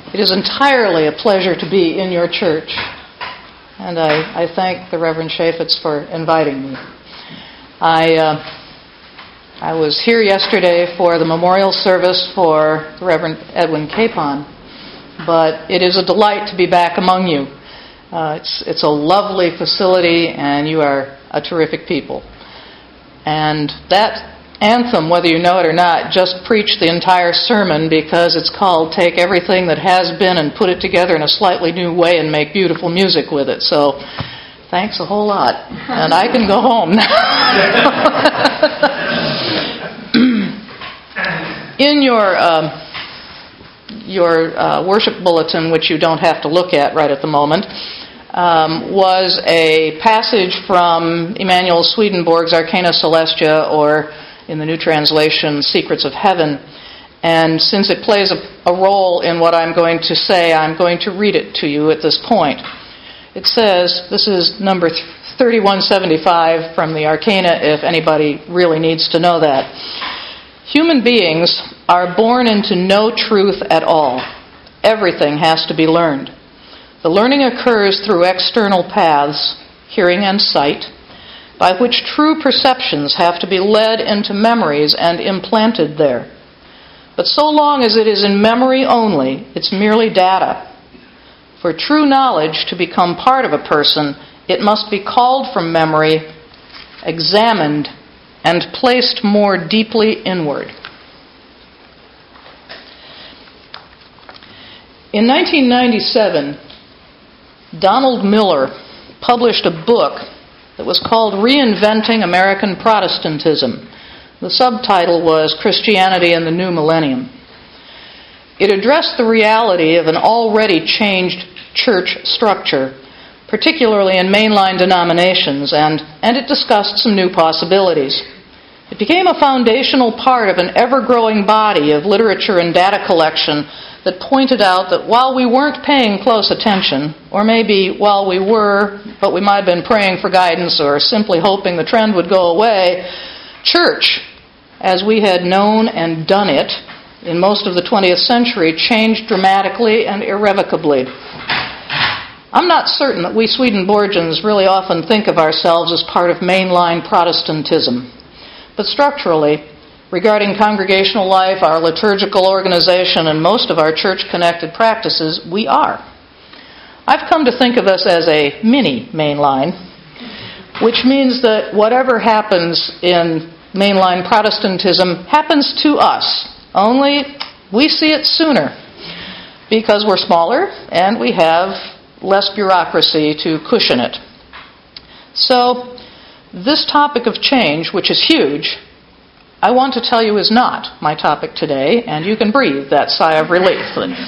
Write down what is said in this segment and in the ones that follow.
It is entirely a pleasure to be in your church, and I thank the Reverend Chaffetz for inviting me. I was here yesterday for the memorial service for the Reverend Edwin Capon, but it is a delight to be back among you. It's a lovely facility, and you are a terrific people. And that anthem, whether you know it or not, just preached the entire sermon because it's called Take Everything That Has Been and Put It Together in a Slightly New Way and Make Beautiful Music with It. So thanks a whole lot. And I can go home now. In your worship bulletin, which you don't have to look at right at the moment, was a passage from Emanuel Swedenborg's Arcana Celestia, or in the New Translation, Secrets of Heaven. And since it plays a role in what I'm going to say, I'm going to read it to you at this point. It says, this is number 3175 from the Arcana, if anybody really needs to know that. Human beings are born into no truth at all. Everything has to be learned. The learning occurs through external paths, hearing and sight, by which true perceptions have to be led into memories and implanted there. But so long as it is in memory only, it's merely data. For true knowledge to become part of a person, it must be called from memory, examined, and placed more deeply inward. In 1997, Donald Miller published a book that was called Reinventing American Protestantism. The subtitle was Christianity in the New Millennium. It addressed the reality of an already changed church structure, particularly in mainline denominations, and it discussed some new possibilities. It became a foundational part of an ever-growing body of literature and data collection that pointed out that while we weren't paying close attention, or maybe while we were, but we might have been praying for guidance or simply hoping the trend would go away, church, as we had known and done it in most of the 20th century, changed dramatically and irrevocably. I'm not certain that we Swedenborgians really often think of ourselves as part of mainline Protestantism, but structurally, regarding congregational life, our liturgical organization, and most of our church-connected practices, we are. I've come to think of us as a mini mainline, which means that whatever happens in mainline Protestantism happens to us, only we see it sooner because we're smaller and we have less bureaucracy to cushion it. So, this topic of change, which is huge, I want to tell you is not my topic today, and you can breathe that sigh of relief.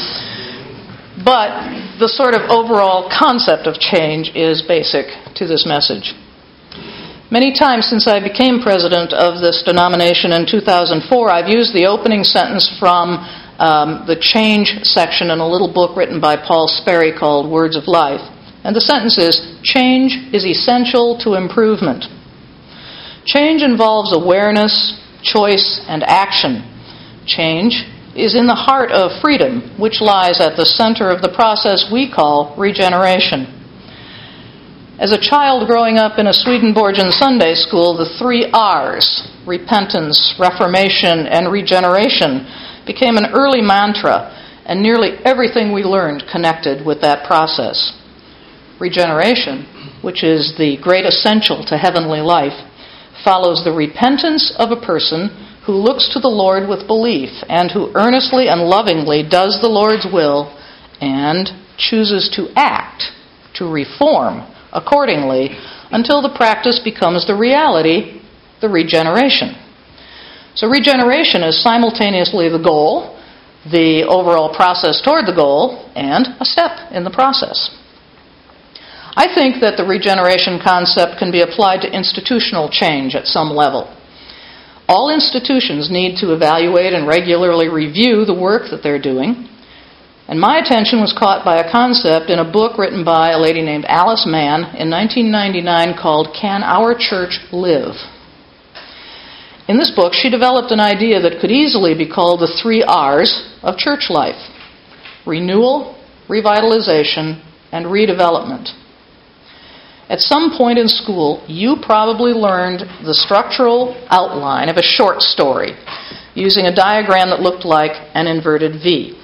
But the sort of overall concept of change is basic to this message. Many times since I became president of this denomination in 2004, I've used the opening sentence from the change section in a little book written by Paul Sperry called Words of Life. And the sentence is, change is essential to improvement. Change involves awareness, choice, and action. Change is in the heart of freedom, which lies at the center of the process we call regeneration. As a child growing up in a Swedenborgian Sunday school, the 3 R's, repentance, reformation, and regeneration, became an early mantra, and nearly everything we learned connected with that process. Regeneration, which is the great essential to heavenly life, follows the repentance of a person who looks to the Lord with belief and who earnestly and lovingly does the Lord's will and chooses to act, to reform accordingly until the practice becomes the reality, the regeneration. So regeneration is simultaneously the goal, the overall process toward the goal, and a step in the process. I think that the regeneration concept can be applied to institutional change at some level. All institutions need to evaluate and regularly review the work that they're doing. And my attention was caught by a concept in a book written by a lady named Alice Mann in 1999 called Can Our Church Live? In this book, she developed an idea that could easily be called the 3 R's of church life. renewal, revitalization, and redevelopment. At some point in school, you probably learned the structural outline of a short story using a diagram that looked like an inverted V.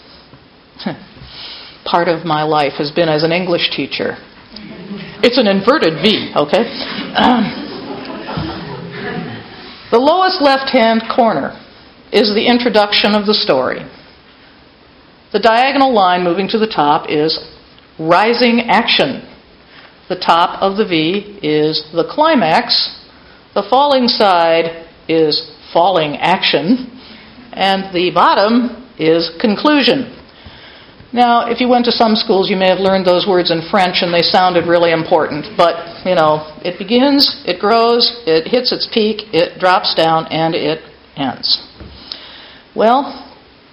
Part of my life has been as an English teacher. It's an inverted V, okay? The lowest left-hand corner is the introduction of the story. The diagonal line moving to the top is rising action. The top of the V is the climax. The falling side is falling action. And the bottom is conclusion. Now, if you went to some schools, you may have learned those words in French, and they sounded really important. But, it begins, it grows, it hits its peak, it drops down, and it ends. Well,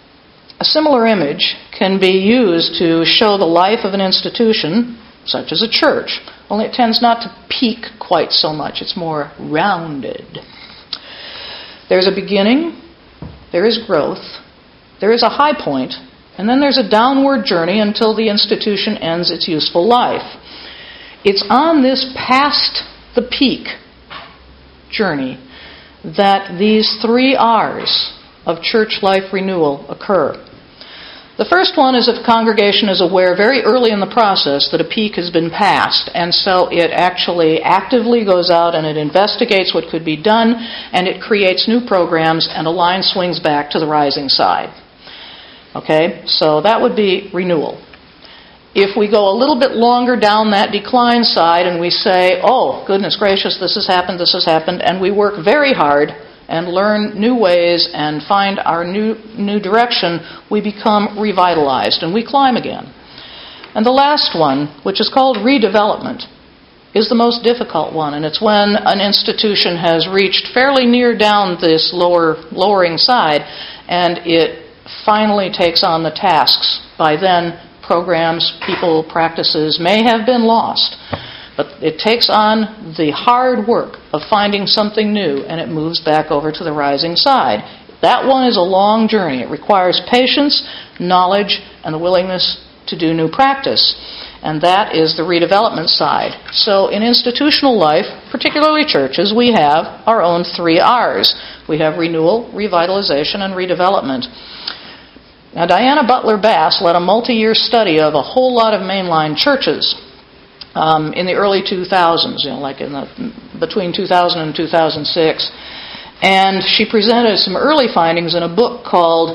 a similar image can be used to show the life of an institution, such as a church, only it tends not to peak quite so much. It's more rounded. There's a beginning, there is growth, there is a high point, and then there's a downward journey until the institution ends its useful life. It's on this past the peak journey that these 3 R's of church life renewal occur. The first one is if a congregation is aware very early in the process that a peak has been passed, and so it actually actively goes out and it investigates what could be done, and it creates new programs, and a line swings back to the rising side. Okay, so that would be renewal. If we go a little bit longer down that decline side and we say, oh, goodness gracious, this has happened, and we work very hard and learn new ways and find our new direction, we become revitalized and we climb again. And the last one, which is called redevelopment, is the most difficult one, and it's when an institution has reached fairly near down this lowering side, and it finally takes on the tasks. By then, programs, people, practices may have been lost, but it takes on the hard work of finding something new, and it moves back over to the rising side. That one is a long journey. It requires patience, knowledge, and the willingness to do new practice. And that is the redevelopment side. So in institutional life, particularly churches, we have our own 3 R's. We have renewal, revitalization, and redevelopment. Now, Diana Butler Bass led a multi-year study of a whole lot of mainline churches in the early 2000s, between 2000 and 2006. And she presented some early findings in a book called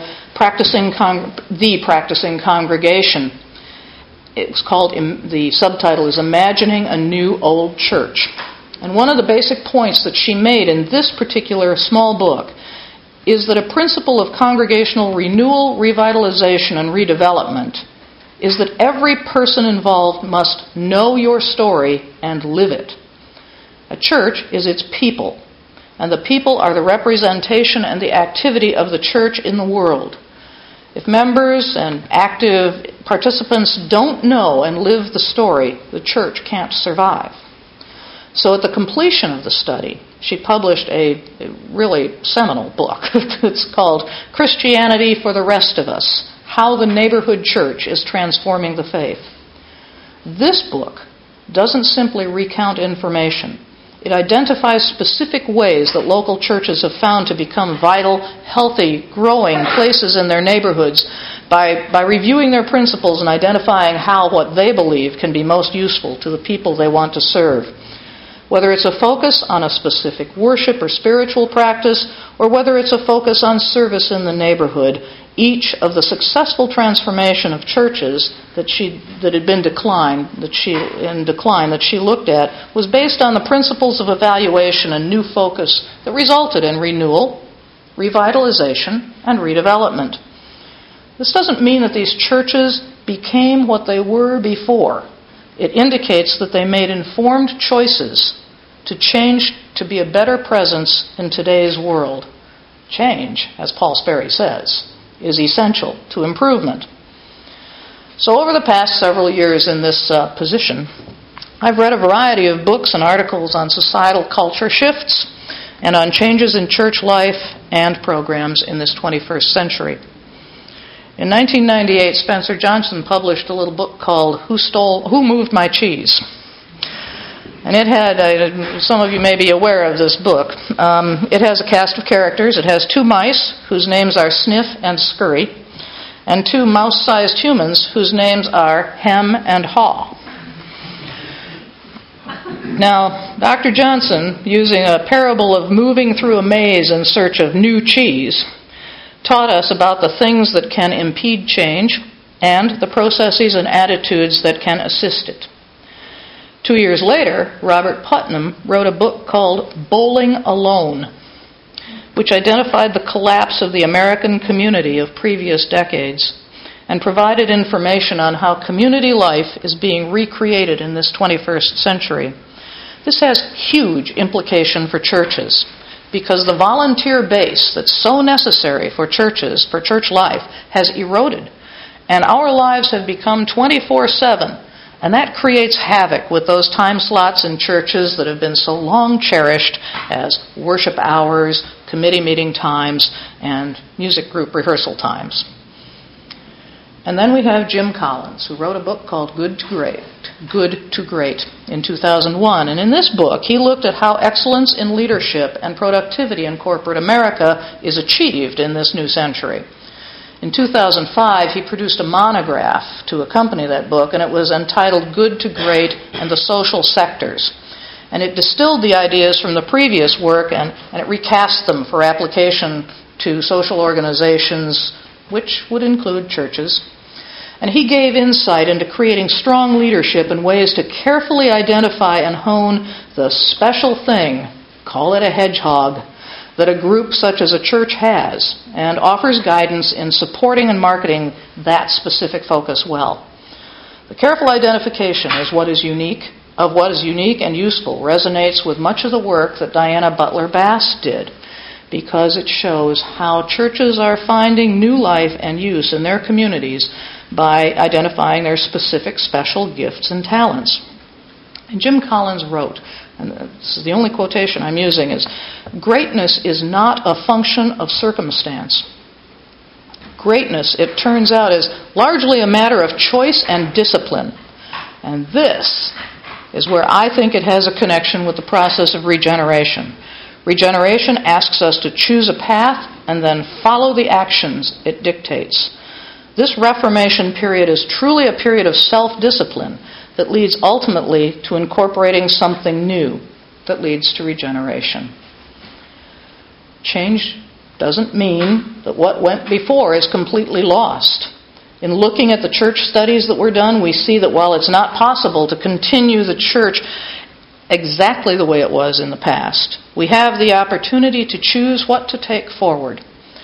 The Practicing Congregation. It's called, the subtitle is Imagining a New Old Church. And one of the basic points that she made in this particular small book is that a principle of congregational renewal, revitalization, and redevelopment is that every person involved must know your story and live it. A church is its people, and the people are the representation and the activity of the church in the world. If members and active participants don't know and live the story, the church can't survive. So at the completion of the study, she published a really seminal book. It's called Christianity for the Rest of Us: How the Neighborhood Church is Transforming the Faith. This book doesn't simply recount information. It identifies specific ways that local churches have found to become vital, healthy, growing places in their neighborhoods by reviewing their principles and identifying how what they believe can be most useful to the people they want to serve. Whether it's a focus on a specific worship or spiritual practice, or whether it's a focus on service in the neighborhood, each of the successful transformation of churches that had been decline that she looked at was based on the principles of evaluation and new focus that resulted in renewal, revitalization, and redevelopment. This doesn't mean that these churches became what they were before. It indicates that they made informed choices to change to be a better presence in today's world. Change, as Paul Sperry says, is essential to improvement. So over the past several years in this position, I've read a variety of books and articles on societal culture shifts and on changes in church life and programs in this 21st century. In 1998, Spencer Johnson published a little book called Who Moved My Cheese? And it had, some of you may be aware of this book. It has a cast of characters. It has 2 mice whose names are Sniff and Scurry, and 2 mouse-sized humans whose names are Hem and Haw. Now, Dr. Johnson, using a parable of moving through a maze in search of new cheese, taught us about the things that can impede change and the processes and attitudes that can assist it. 2 years later, Robert Putnam wrote a book called Bowling Alone, which identified the collapse of the American community of previous decades and provided information on how community life is being recreated in this 21st century. This has huge implication for churches because the volunteer base that's so necessary for churches, for church life, has eroded. And our lives have become 24/7. And that creates havoc with those time slots in churches that have been so long cherished as worship hours, committee meeting times, and music group rehearsal times. And then we have Jim Collins, who wrote a book called Good to Great in 2001. And in this book, he looked at how excellence in leadership and productivity in corporate America is achieved in this new century. In 2005, he produced a monograph to accompany that book, and it was entitled Good to Great and the Social Sectors. And it distilled the ideas from the previous work, and it recast them for application to social organizations, which would include churches. And he gave insight into creating strong leadership and ways to carefully identify and hone the special thing, call it a hedgehog, that a group such as a church has, and offers guidance in supporting and marketing that specific focus well. The careful identification of what is unique and useful resonates with much of the work that Diana Butler Bass did, because it shows how churches are finding new life and use in their communities by identifying their specific special gifts and talents. And Jim Collins wrote, and this is the only quotation I'm using, is, "Greatness is not a function of circumstance. Greatness, it turns out, is largely a matter of choice and discipline." And this is where I think it has a connection with the process of regeneration. Regeneration asks us to choose a path and then follow the actions it dictates. This Reformation period is truly a period of self-discipline that leads ultimately to incorporating something new that leads to regeneration. Change doesn't mean that what went before is completely lost. In looking at the church studies that were done, we see that while it's not possible to continue the church exactly the way it was in the past, we have the opportunity to choose what to take forward.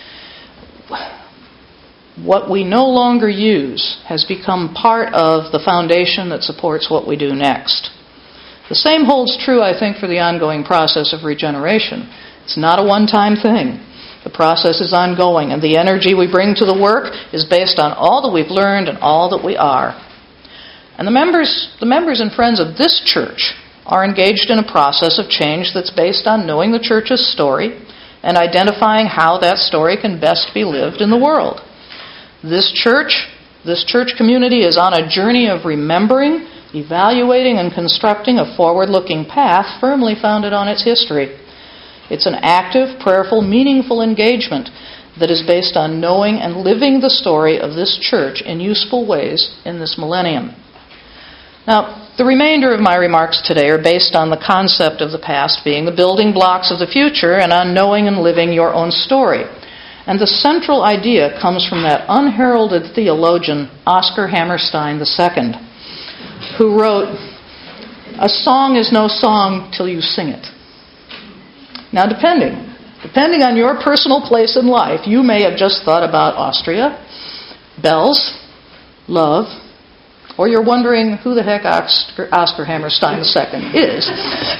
What we no longer use has become part of the foundation that supports what we do next. The same holds true, I think, for the ongoing process of regeneration. It's not a one-time thing. The process is ongoing, and the energy we bring to the work is based on all that we've learned and all that we are. And the members and friends of this church are engaged in a process of change that's based on knowing the church's story and identifying how that story can best be lived in the world. This church community is on a journey of remembering, evaluating, and constructing a forward-looking path firmly founded on its history. It's an active, prayerful, meaningful engagement that is based on knowing and living the story of this church in useful ways in this millennium. Now, the remainder of my remarks today are based on the concept of the past being the building blocks of the future and on knowing and living your own story. And the central idea comes from that unheralded theologian, Oscar Hammerstein II, who wrote, "A song is no song till you sing it." Now, depending on your personal place in life, you may have just thought about Austria, bells, love, or you're wondering who the heck Oscar Hammerstein II is.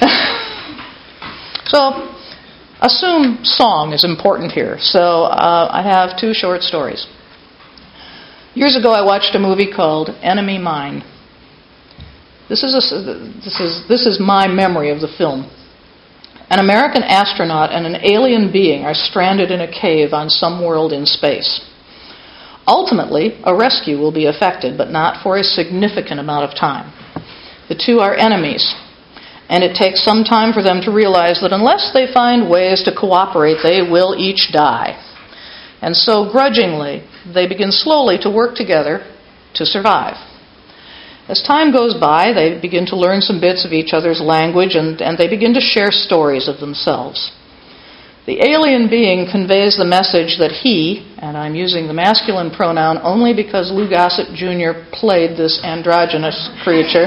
So, assume song is important here. So I have 2 short stories. Years ago, I watched a movie called Enemy Mine. This is my memory of the film. An American astronaut and an alien being are stranded in a cave on some world in space. Ultimately, a rescue will be effected, but not for a significant amount of time. The two are enemies, and it takes some time for them to realize that unless they find ways to cooperate, they will each die. And so, grudgingly, they begin slowly to work together to survive. As time goes by, they begin to learn some bits of each other's language, and they begin to share stories of themselves. The alien being conveys the message that he, and I'm using the masculine pronoun only because Lou Gossett Jr. played this androgynous creature,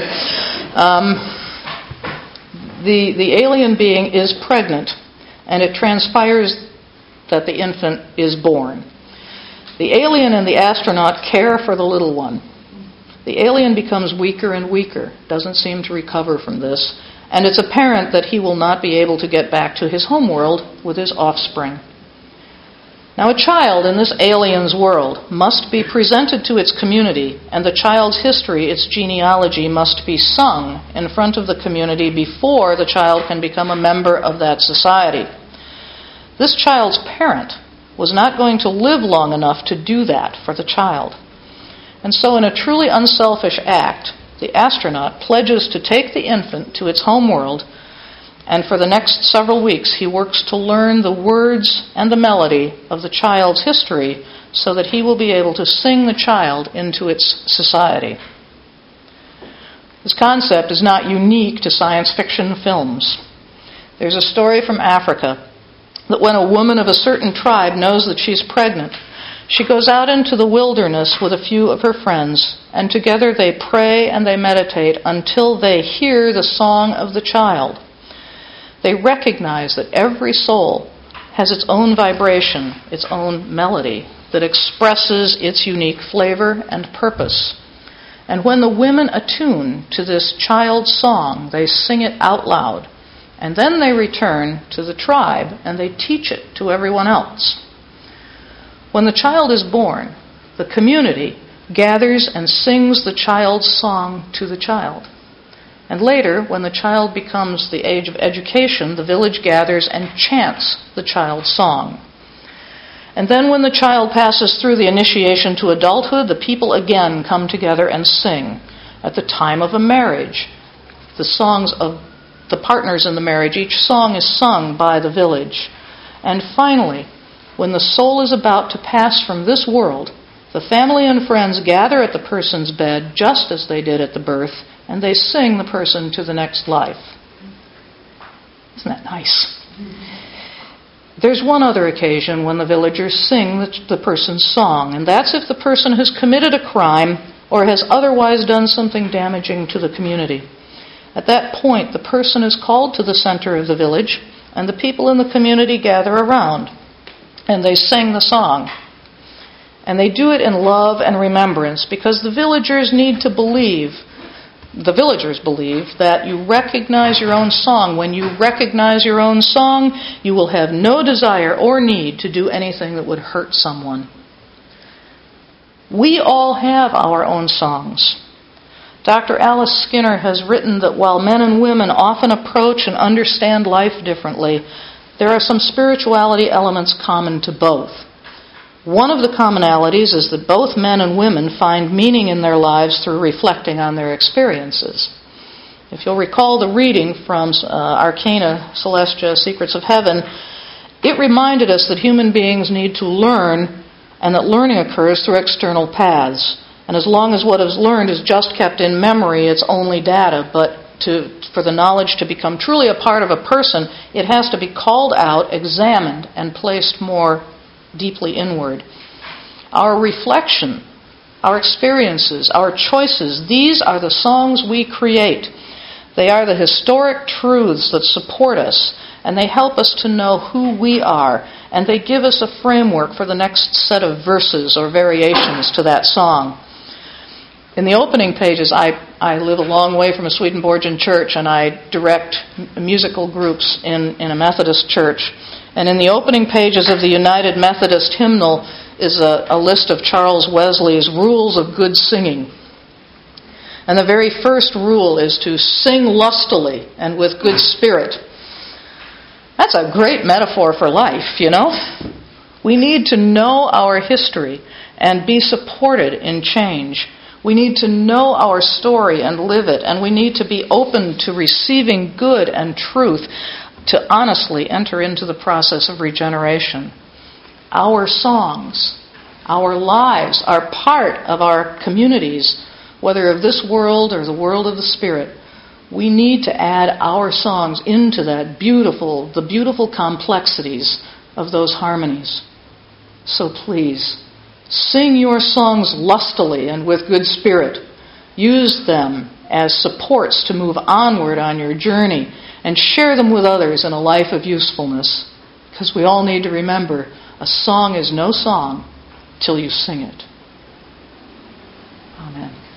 the alien being is pregnant, and it transpires that the infant is born. The alien and the astronaut care for the little one. The alien becomes weaker and weaker, doesn't seem to recover from this, and it's apparent that he will not be able to get back to his homeworld with his offspring. Now, a child in this alien's world must be presented to its community, and the child's history, its genealogy, must be sung in front of the community before the child can become a member of that society. This child's parent was not going to live long enough to do that for the child. And so in a truly unselfish act, the astronaut pledges to take the infant to its homeworld, and for the next several weeks he works to learn the words and the melody of the child's history so that he will be able to sing the child into its society. This concept is not unique to science fiction films. There's a story from Africa that when a woman of a certain tribe knows that she's pregnant, she goes out into the wilderness with a few of her friends, and together they pray and they meditate until they hear the song of the child. They recognize that every soul has its own vibration, its own melody, that expresses its unique flavor and purpose. And when the women attune to this child's song, they sing it out loud. And then they return to the tribe and they teach it to everyone else. When the child is born, the community gathers and sings the child's song to the child. And later, when the child becomes the age of education, the village gathers and chants the child's song. And then when the child passes through the initiation to adulthood, the people again come together and sing. At the time of a marriage, the songs of the partners in the marriage, each song is sung by the village. And finally, when the soul is about to pass from this world, the family and friends gather at the person's bed just as they did at the birth, and they sing the person to the next life. Isn't that nice? There's one other occasion when the villagers sing the person's song, and that's if the person has committed a crime or has otherwise done something damaging to the community. At that point, the person is called to the center of the village, and the people in the community gather around, and they sing the song. And they do it in love and remembrance because the villagers believe that you recognize your own song. When you recognize your own song, you will have no desire or need to do anything that would hurt someone. We all have our own songs. Dr. Alice Skinner has written that while men and women often approach and understand life differently, there are some spirituality elements common to both. One of the commonalities is that both men and women find meaning in their lives through reflecting on their experiences. If you'll recall the reading from Arcana Celestia, Secrets of Heaven, it reminded us that human beings need to learn, and that learning occurs through external paths. And as long as what is learned is just kept in memory, it's only data. But for the knowledge to become truly a part of a person, it has to be called out, examined, and placed more deeply inward. Our reflection, our experiences, our choices, these are the songs we create. They are the historic truths that support us, and they help us to know who we are, and they give us a framework for the next set of verses or variations to that song. In the opening pages, I live a long way from a Swedenborgian church, and I direct musical groups in a Methodist church. And in the opening pages of the United Methodist Hymnal is a list of Charles Wesley's rules of good singing. And the very first rule is to sing lustily and with good spirit. That's a great metaphor for life, you know? We need to know our history and be supported in change. We need to know our story and live it, and we need to be open to receiving good and truth to honestly enter into the process of regeneration. Our songs, our lives are part of our communities, whether of this world or the world of the Spirit. We need to add our songs into the beautiful complexities of those harmonies. So please, sing your songs lustily and with good spirit. Use them as supports to move onward on your journey and share them with others in a life of usefulness. Because we all need to remember, a song is no song till you sing it. Amen.